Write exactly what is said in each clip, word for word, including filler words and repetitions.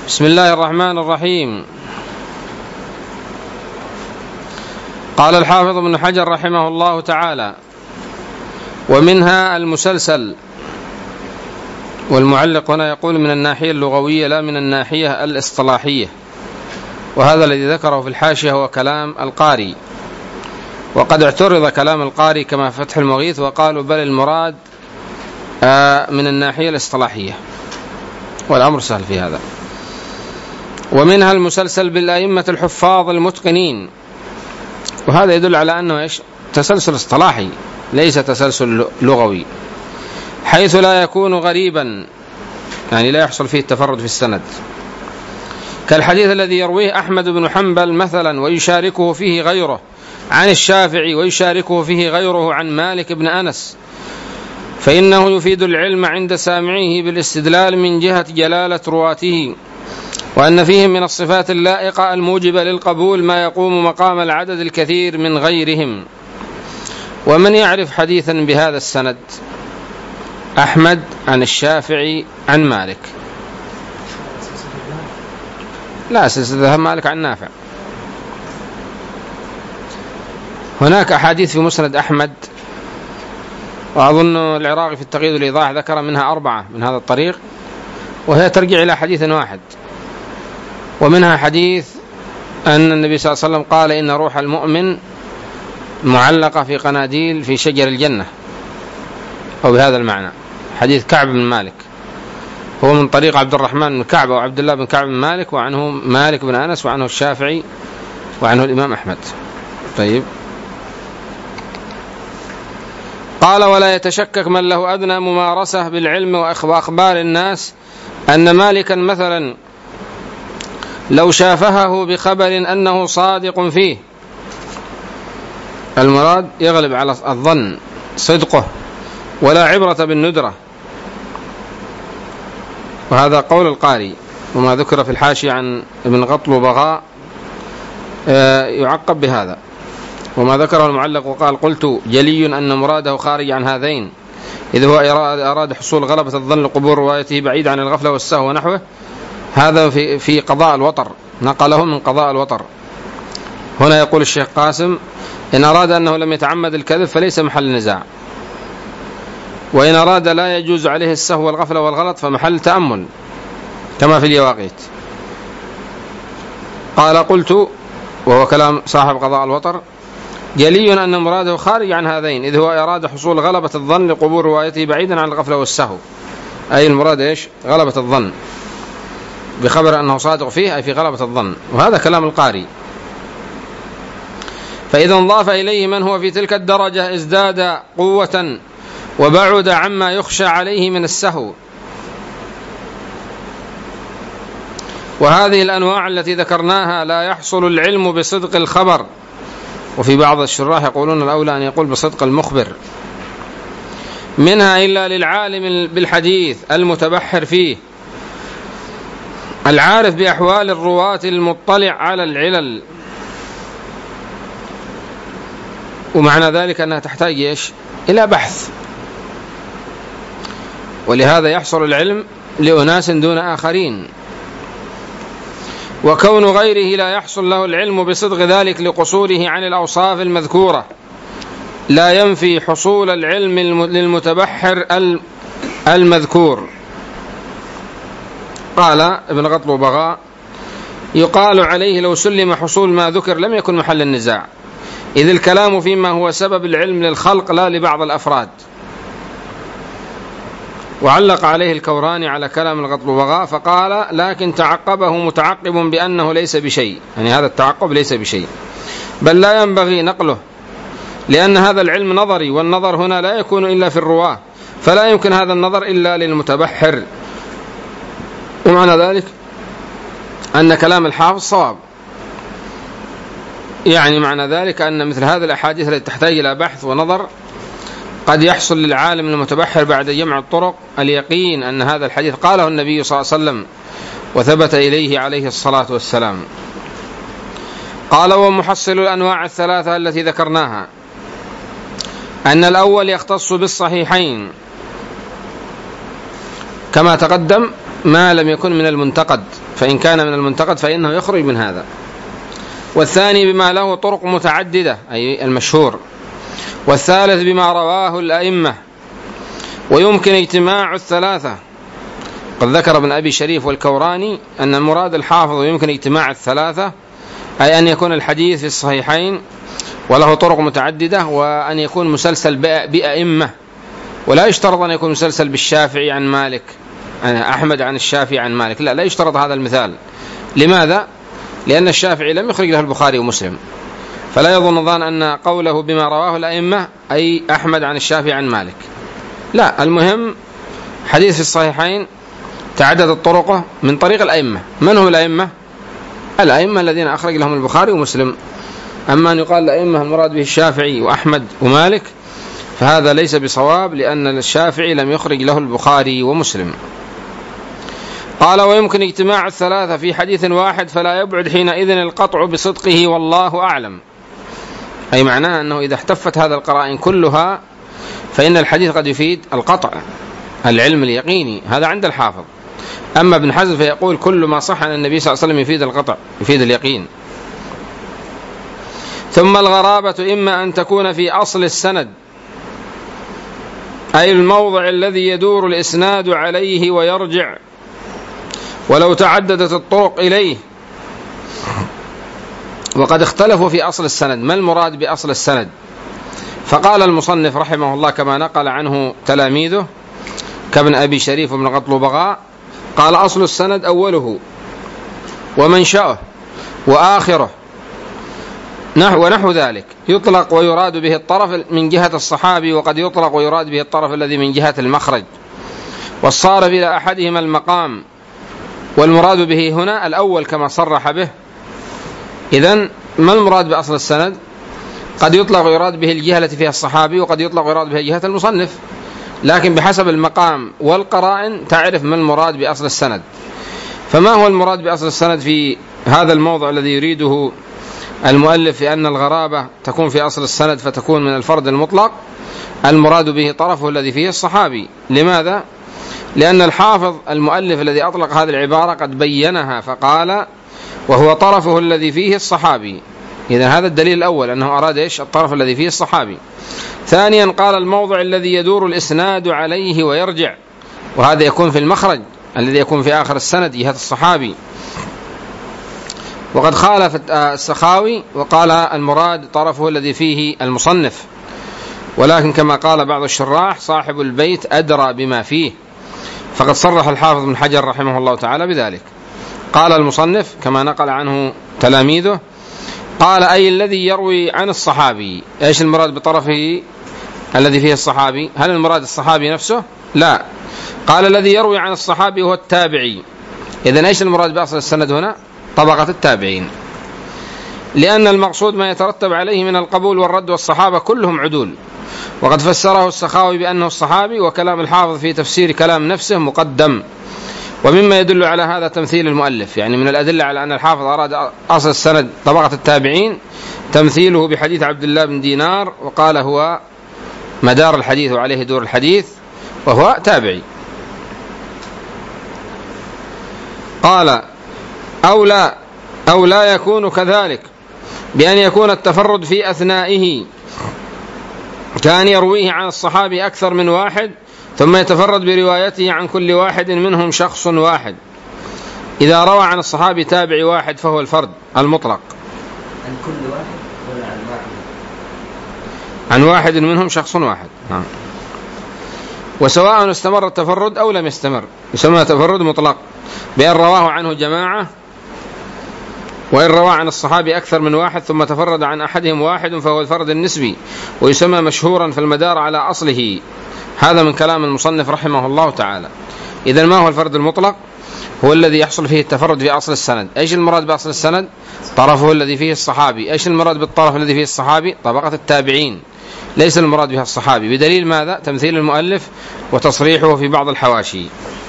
بسم الله الرحمن الرحيم. قال الحافظ ابن حجر رحمه الله تعالى: ومنها المسلسل. والمعلق هنا يقول من الناحية اللغوية لا من الناحية الاصطلاحية، وهذا الذي ذكره في الحاشية هو كلام القاري، وقد اعترض كلام القاري كما فتح المغيث وقالوا بل المراد من الناحية الاصطلاحية، والأمر سهل في هذا. ومنها المسلسل بالأئمة الحفاظ المتقنين، وهذا يدل على أنه إيش؟ تسلسل اصطلاحي ليس تسلسل لغوي، حيث لا يكون غريبا، يعني لا يحصل فيه التفرد في السند، كالحديث الذي يرويه أحمد بن حنبل مثلا ويشاركه فيه غيره عن الشافعي ويشاركه فيه غيره عن مالك بن أنس، فإنه يفيد العلم عند سامعيه بالاستدلال من جهة جلالة رواته، وأن فيهم من الصفات اللائقة الموجبة للقبول ما يقوم مقام العدد الكثير من غيرهم. ومن يعرف حديثا بهذا السند؟ أحمد عن الشافعي عن مالك، لا سلسلة مالك عن نافع. هناك أحاديث في مسند أحمد، وأظن العراقي في التقييد والإيضاح ذكر منها أربعة من هذا الطريق، وهي ترجع إلى حديث واحد، ومنها حديث أن النبي صلى الله عليه وسلم قال إن روح المؤمن معلقة في قناديل في شجر الجنة، أو بهذا المعنى، حديث كعب بن مالك، هو من طريق عبد الرحمن بن كعب وعبد الله بن كعب بن مالك، وعنه مالك بن أنس، وعنه الشافعي، وعنه الإمام أحمد. طيب، قال: ولا يتشكك من له أدنى ممارسة بالعلم وأخبار الناس أن مالكا مثلا لو شافهه بخبر أنه صادق فيه، المراد يغلب على الظن صدقه، ولا عبرة بالندرة، وهذا قول القاري، وما ذكر في الحاشية عن ابن غطل وبغاء يعقب بهذا. وما ذكره المعلق وقال: قلت جلي أن مراده خارج عن هذين، إذ هو أراد حصول غلبة الظن لقبول روايته بعيد عن الغفلة والسهو ونحوه، هذا في في قضاء الوطر، نقله من قضاء الوطر. هنا يقول الشيخ قاسم: إن أراد أنه لم يتعمد الكذب فليس محل نزاع، وإن أراد لا يجوز عليه السهو والغفلة والغلط فمحل تأمل، كما في اليواقيت. قال: قلت، وهو كلام صاحب قضاء الوطر، جلي أن مراده خارج عن هذين، إذ هو أراد حصول غلبة الظن لقبول روايته بعيدا عن الغفلة والسهو، أي المراد إيش؟ غلبة الظن بخبر أنه صادق فيه، أي في غلبة الظن، وهذا كلام القاري. فإذا انضاف إليه من هو في تلك الدرجة ازداد قوة وبعد عما يخشى عليه من السهو. وهذه الأنواع التي ذكرناها لا يحصل العلم بصدق الخبر، وفي بعض الشراح يقولون الأولى أن يقول بصدق المخبر منها إلا للعالم بالحديث المتبحر فيه العارف بأحوال الرواة المطلع على العلل. ومعنى ذلك أنها تحتاج إيش؟ إلى بحث، ولهذا يحصل العلم لأناس دون آخرين، وكون غيره لا يحصل له العلم بصدق ذلك لقصوره عن الأوصاف المذكورة لا ينفي حصول العلم للمتبحر المذكور. قال ابن غطل وبغاء: يقال عليه لو سلم حصول ما ذكر لم يكن محل النزاع، إذ الكلام فيما هو سبب العلم للخلق لا لبعض الأفراد. وعلق عليه الكوراني على كلام الغطل وبغاء فقال: لكن تعقبه متعقب بأنه ليس بشيء، يعني هذا التعقب ليس بشيء، بل لا ينبغي نقله، لأن هذا العلم نظري، والنظر هنا لا يكون إلا في الرواة، فلا يمكن هذا النظر إلا للمتبحر. ومعنى ذلك أن كلام الحافظ صواب، يعني معنى ذلك أن مثل هذه الأحاديث التي تحتاج إلى بحث ونظر قد يحصل للعالم المتبحر بعد جمع الطرق اليقين أن هذا الحديث قاله النبي صلى الله عليه وسلم وثبت إليه عليه الصلاة والسلام. قال: ومحصل الأنواع الثلاثة التي ذكرناها أن الأول يختص بالصحيحين كما تقدم، ما لم يكن من المنتقد، فإن كان من المنتقد فإنه يخرج من هذا. والثاني بما له طرق متعددة أي المشهور. والثالث بما رواه الأئمة، ويمكن اجتماع الثلاثة. قد ذكر ابن أبي شريف والكوراني أن المراد الحافظ ويمكن اجتماع الثلاثة، أي أن يكون الحديث في الصحيحين وله طرق متعددة، وأن يكون مسلسل بأئمة، ولا يشترط أن يكون مسلسل بالشافعي عن مالك، أحمد عن الشافعي عن مالك، لا لا يشترط هذا المثال. لماذا؟ لأن الشافعي لم يخرج له البخاري ومسلم، فلا يظن ظان أن قوله بما رواه الأئمة أي أحمد عن الشافعي عن مالك، لا، المهم حديث في الصحيحين تعددت طرقه من طريق الأئمة. من هم الأئمة؟ الأئمة الذين أخرج لهم البخاري ومسلم. أما أن يقال الأئمة المراد به الشافعي وأحمد ومالك فهذا ليس بصواب، لأن الشافعي لم يخرج له البخاري ومسلم. قال ويمكن اجتماع الثلاثة في حديث واحد، فلا يبعد حينئذ القطع بصدقه والله أعلم. أي معناه أنه إذا احتفت هذا القرائن كلها فإن الحديث قد يفيد القطع، العلم اليقيني، هذا عند الحافظ. أما ابن حزم فيقول كل ما صح عن النبي صلى الله عليه وسلم يفيد القطع، يفيد اليقين. ثم الغرابة إما أن تكون في أصل السند، أي الموضع الذي يدور الإسناد عليه ويرجع، ولو تعددت الطرق إليه. وقد اختلفوا في أصل السند، ما المراد بأصل السند؟ فقال المصنف رحمه الله كما نقل عنه تلاميذه كابن أبي شريف وابن قطلبغاء، قال أصل السند أوله ومنشأه وآخره ونحو ذلك، يطلق ويراد به الطرف من جهة الصحابي، وقد يطلق ويراد به الطرف الذي من جهة المخرج، والصارف إلى أحدهما المقام، والمراد به هنا الأول كما صرح به. إذن ما المراد بأصل السند؟ قد يطلق ويراد به الجهة التي فيها الصحابي، وقد يطلق ويراد به جهة المصنف، لكن بحسب المقام والقرائن تعرف ما المراد بأصل السند. فما هو المراد بأصل السند في هذا الموضع الذي يريده المؤلف في أن الغرابة تكون في أصل السند فتكون من الفرد المطلق؟ المراد به طرفه الذي فيه الصحابي. لماذا؟ لأن الحافظ المؤلف الذي أطلق هذه العبارة قد بينها فقال وهو طرفه الذي فيه الصحابي. إذن هذا الدليل الأول أنه أراد إيش؟ الطرف الذي فيه الصحابي. ثانيا قال الموضع الذي يدور الإسناد عليه ويرجع، وهذا يكون في المخرج الذي يكون في آخر السند جهة الصحابي. وقد خالف السخاوي وقال المراد طرفه الذي فيه المصنف، ولكن كما قال بعض الشراح صاحب البيت أدرى بما فيه، فقد صرح الحافظ بن حجر رحمه الله تعالى بذلك. قال المصنف كما نقل عنه تلاميذه، قال أي الذي يروي عن الصحابي. إيش المراد بطرفه الذي فيه الصحابي؟ هل المراد الصحابي نفسه؟ لا، قال الذي يروي عن الصحابي هو التابعي. إذن إيش المراد بأصل السند هنا؟ طبقة التابعين، لأن المقصود ما يترتب عليه من القبول والرد، والصحابة كلهم عدول. وقد فسره السخاوي بأنه الصحابي، وكلام الحافظ في تفسير كلام نفسه مقدم. ومما يدل على هذا تمثيل المؤلف، يعني من الأدلة على أن الحافظ أراد أصل السند طبقة التابعين تمثيله بحديث عبد الله بن دينار، وقال هو مدار الحديث وعليه دور الحديث، وهو تابعي. قال أو لا أو لا يكون كذلك، بأن يكون التفرد في أثنائه، كان يرويه عن الصحابي أكثر من واحد ثم يتفرد بروايته عن كل واحد منهم شخص واحد. إذا روى عن الصحابي تابعي واحد فهو الفرد المطلق، عن كل واحد ولا عن واحد؟ عن واحد منهم شخص واحد. نعم. وسواء استمر التفرد أو لم يستمر يسمى تفرد مطلق، بأن رواه عنه جماعة، وإن روى عن الصحابي أكثر من واحد ثم تفرد عن أحدهم واحد فهو الفرد النسبي، ويسمى مشهورا في المدار على أصله. هذا من كلام المصنف رحمه الله تعالى. إذن ما هو الفرد المطلق؟ هو الذي يحصل فيه التفرد في أصل السند. إيش المراد بأصل السند؟ طرفه الذي فيه الصحابي. إيش المراد بالطرف الذي فيه الصحابي؟ طبقة التابعين، ليس المراد بها الصحابي. بدليل ماذا؟ تمثيل المؤلف وتصريحه في بعض الحواشي.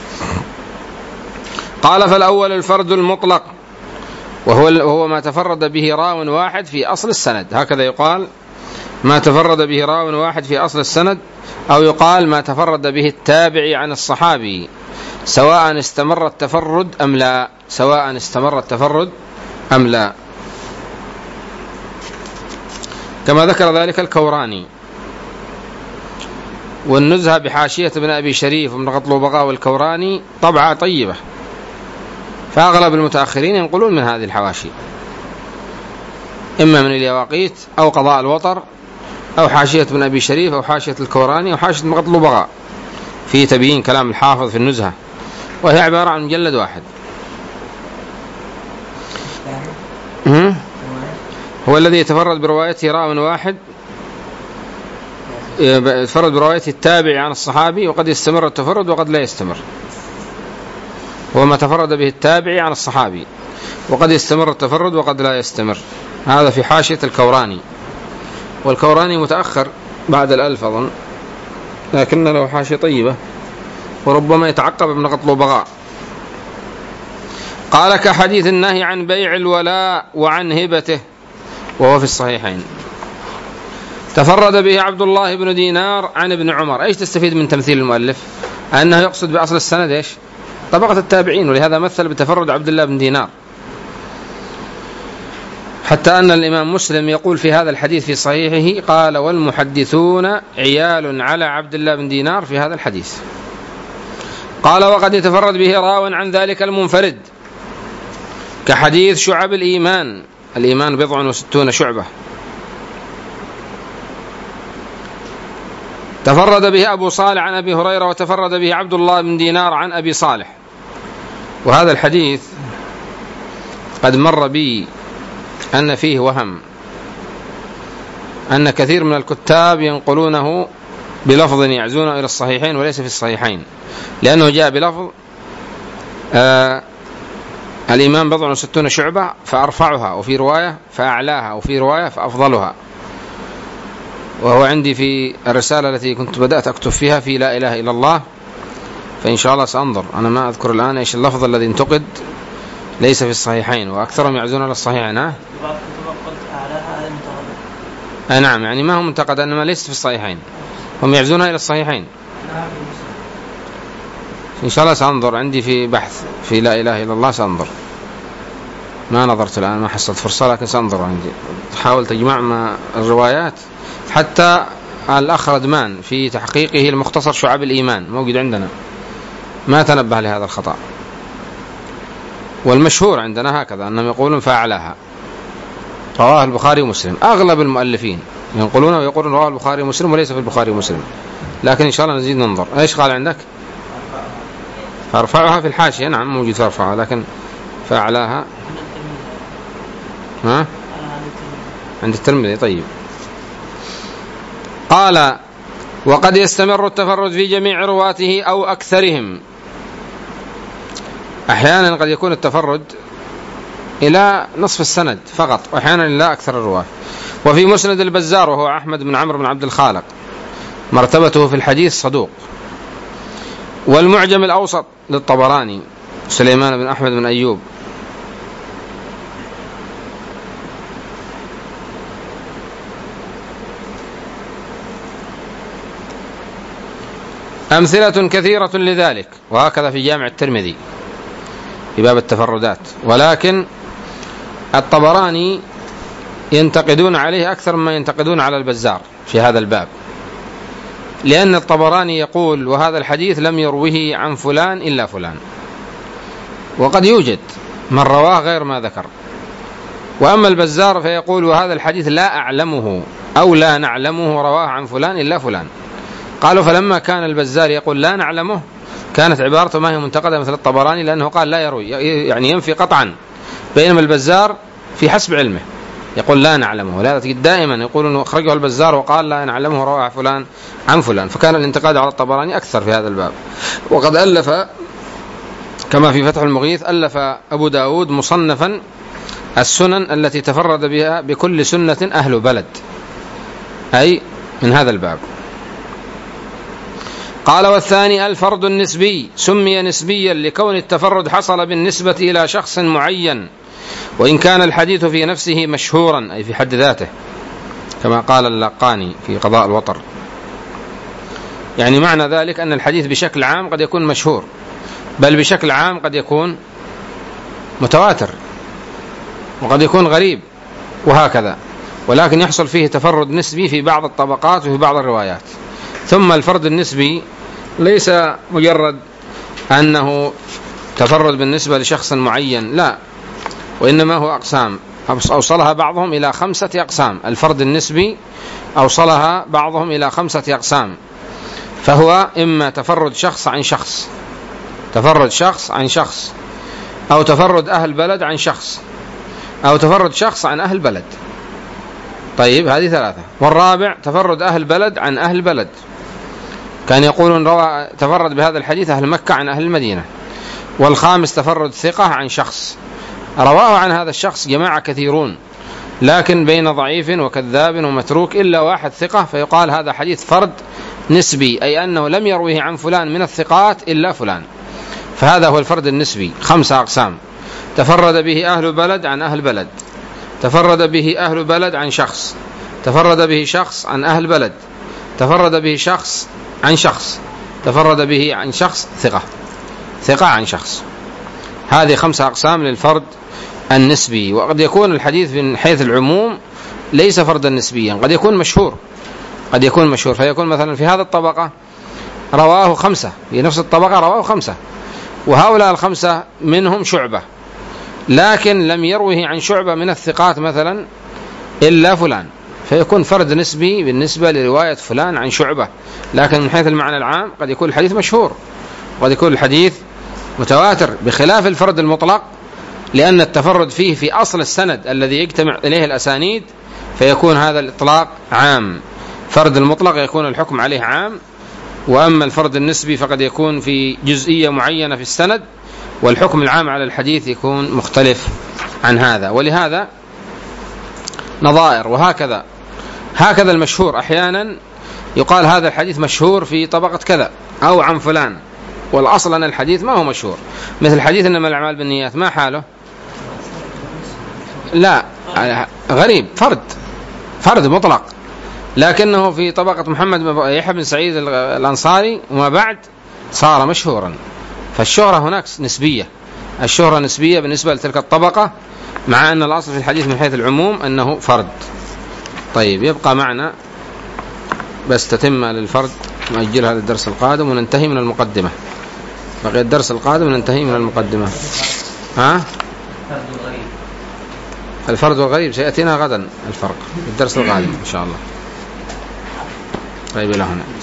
قال فالأول الفرد المطلق، وهو وهو ما تفرد به راو واحد في أصل السند، هكذا يقال ما تفرد به راو واحد في أصل السند، أو يقال ما تفرد به التابعي عن الصحابي، سواء استمر التفرد أم لا، سواء استمر التفرد أم لا، كما ذكر ذلك الكوراني. والنزهة بحاشية ابن أبي شريف وابن قطلوبغة والكوراني طبعة طيبة، فأغلب المتأخرين ينقلون من هذه الحواشي، إما من اليواقيت أو قضاء الوطر أو حاشية ابن أبي شريف أو حاشية الكوراني أو حاشية ابن قطلوبغة في تبيين كلام الحافظ في النزهة، وهي عبارة عن مجلد واحد. هو الذي يتفرد بروايته راو واحد، يتفرد بروايته التابع عن الصحابي، وقد يستمر التفرد وقد لا يستمر. هو ما تفرد به التابع عن الصحابي، وقد يستمر التفرد وقد لا يستمر. هذا في حاشية الكوراني، والكوراني متأخر بعد الألف أظن، لكن له حاشية طيبة، وربما يتعقب ابن قطلوبغة. قال كحديث النهي عن بيع الولاء وعن هبته، وهو في الصحيحين. تفرد به عبد الله بن دينار عن ابن عمر. ايش تستفيد من تمثيل المؤلف؟ أنه يقصد بأصل السند ايش؟ طبقة التابعين، ولهذا مثل بتفرد عبد الله بن دينار، حتى أن الإمام مسلم يقول في هذا الحديث في صحيحه قال والمحدثون عيال على عبد الله بن دينار في هذا الحديث. قال وقد يتفرد به راو عن ذلك المنفرد، كحديث شعب الإيمان، الإيمان بضع وستون شعبة. تفرد به أبو صالح عن أبي هريرة، وتفرد به عبد الله بن دينار عن أبي صالح. وهذا الحديث قد مر بي أن فيه وهم، أن كثير من الكتاب ينقلونه بلفظ يعزونه إلى الصحيحين وليس في الصحيحين، لأنه جاء بلفظ آه الإيمان بضع وستون شعبة فأرفعها، وفي رواية فأعلاها، وفي رواية فأفضلها. وهو عندي في الرسالة التي كنت بدأت أكتب فيها في لا إله إلا الله، فإن شاء الله سأنظر. أنا ما أذكر الآن إيش اللفظ الذي انتقد، ليس في الصحيحين، وأكثرهم يعزون على الصحيحين. ها؟ أي نعم، يعني ما هو منتقد، أنما ليس في الصحيحين، هم يعزونها إلى الصحيحين. إن شاء الله سأنظر، عندي في بحث في لا إله إلا الله سأنظر، ما نظرت الآن، ما حصلت فرصة، لكن سأنظر. عندي حاولت أجمع مع الروايات، حتى الأخ ردمان في تحقيقه المختصر شعب الإيمان موجود عندنا، ما تنبه لهذا الخطأ. والمشهور عندنا هكذا أنهم يقولون فأعلاها، رواه البخاري ومسلم. أغلب المؤلفين ينقلونه ويقولون رواه البخاري ومسلم وليس في البخاري ومسلم، لكن إن شاء الله نزيد ننظر. إيش قال عندك؟ فارفعها في الحاشية، نعم موجود فارفعها، لكن فأعلاها ها؟ عند الترمذي. طيب. قال وقد يستمر التفرد في جميع رواته أو أكثرهم. أحيانا قد يكون التفرد إلى نصف السند فقط، وأحيانا لا أكثر الرواة. وفي مسند البزار وهو أحمد بن عمرو بن عبد الخالق مرتبته في الحديث صدوق. والمعجم الأوسط للطبراني سليمان بن أحمد بن أيوب. أمثلة كثيرة لذلك، وهكذا في جامع الترمذي في باب التفردات. ولكن الطبراني ينتقدون عليه أكثر مما ينتقدون على البزار في هذا الباب، لأن الطبراني يقول وهذا الحديث لم يروه عن فلان إلا فلان، وقد يوجد من رواه غير ما ذكر. وأما البزار فيقول وهذا الحديث لا أعلمه أو لا نعلمه رواه عن فلان إلا فلان. قالوا فلما كان البزار يقول لا نعلمه كانت عبارته ما هي منتقدة مثل الطبراني، لأنه قال لا يروي، يعني ينفي قطعا، بينما البزار في حسب علمه يقول لا نعلمه. لا دائما يقول أنه أخرجه البزار وقال لا نعلمه رواه فلان عن فلان، فكان الانتقاد على الطبراني أكثر في هذا الباب. وقد ألف كما في فتح المغيث ألف أبو داود مصنفا السنن التي تفرد بها بكل سنة أهل بلد، أي من هذا الباب. قال والثاني الفرد النسبي، سمي نسبيا لكون التفرد حصل بالنسبة إلى شخص معين، وإن كان الحديث في نفسه مشهورا أي في حد ذاته، كما قال اللقاني في قضاء الوطر. يعني معنى ذلك أن الحديث بشكل عام قد يكون مشهور، بل بشكل عام قد يكون متواتر وقد يكون غريب وهكذا، ولكن يحصل فيه تفرد نسبي في بعض الطبقات وفي بعض الروايات. ثم الفرد النسبي ليس مجرد أنه تفرد بالنسبة لشخص معين، لا، وإنما هو أقسام أوصلها بعضهم إلى خمسة أقسام. الفرد النسبي أوصلها بعضهم إلى خمسة أقسام، فهو إما تفرد شخص عن شخص، تفرد شخص عن شخص، أو تفرد أهل بلد عن شخص، أو تفرد شخص عن أهل بلد. طيب هذه ثلاثة. والرابع تفرد أهل بلد عن أهل بلد، كان يقولون روى تفرد بهذا الحديث أهل مكة عن أهل المدينة. والخامس تفرد ثقة عن شخص رواه عن هذا الشخص جماعة كثيرون، لكن بين ضعيف وكذاب ومتروك إلا واحد ثقة، فيقال هذا حديث فرد نسبي، أي أنه لم يرويه عن فلان من الثقات إلا فلان. فهذا هو الفرد النسبي. خمسة أقسام: تفرد به أهل بلد عن أهل بلد، تفرد به أهل بلد عن شخص، تفرد به شخص عن أهل بلد، تفرد به شخص عن شخص، تفرد به عن شخص ثقة، ثقة عن شخص. هذه خمسة أقسام للفرد النسبي. وقد يكون الحديث من حيث العموم ليس فردا نسبيا، قد يكون مشهور، قد يكون مشهور، فيكون مثلا في هذا الطبقة رواه خمسة، في نفس الطبقة رواه خمسة، وهؤلاء الخمسة منهم شعبة، لكن لم يروه عن شعبة من الثقات مثلا إلا فلان، فيكون فرد نسبي بالنسبة لرواية فلان عن شعبة. لكن من حيث المعنى العام قد يكون الحديث مشهور، وقد يكون الحديث متواتر، بخلاف الفرد المطلق، لأن التفرد فيه في أصل السند الذي يجتمع إليه الأسانيد، فيكون هذا الإطلاق عام. فرد المطلق يكون الحكم عليه عام، وأما الفرد النسبي فقد يكون في جزئية معينة في السند، والحكم العام على الحديث يكون مختلف عن هذا. ولهذا نظائر. وهكذا هكذا المشهور أحيانا يقال هذا الحديث مشهور في طبقة كذا أو عن فلان، والأصل أن الحديث ما هو مشهور. مثل حديث إنما الأعمال بالنيات، ما حاله؟ لا، غريب، فرد فرد مطلق، لكنه في طبقة محمد بن يحيى بن سعيد الأنصاري وما بعد صار مشهورا. فالشهرة هناك نسبية، الشهرة نسبية بالنسبة لتلك الطبقة، مع أن الأصل في الحديث من حيث العموم أنه فرد. طيب يبقى معنا بس تتم للفرد، نأجلها للدرس القادم وننتهي من المقدمة. بقي الدرس القادم وننتهي من المقدمة. ها؟ الفرد والغريب سيأتينا غدا الفرق، الدرس القادم إن شاء الله. طيب إلى هنا.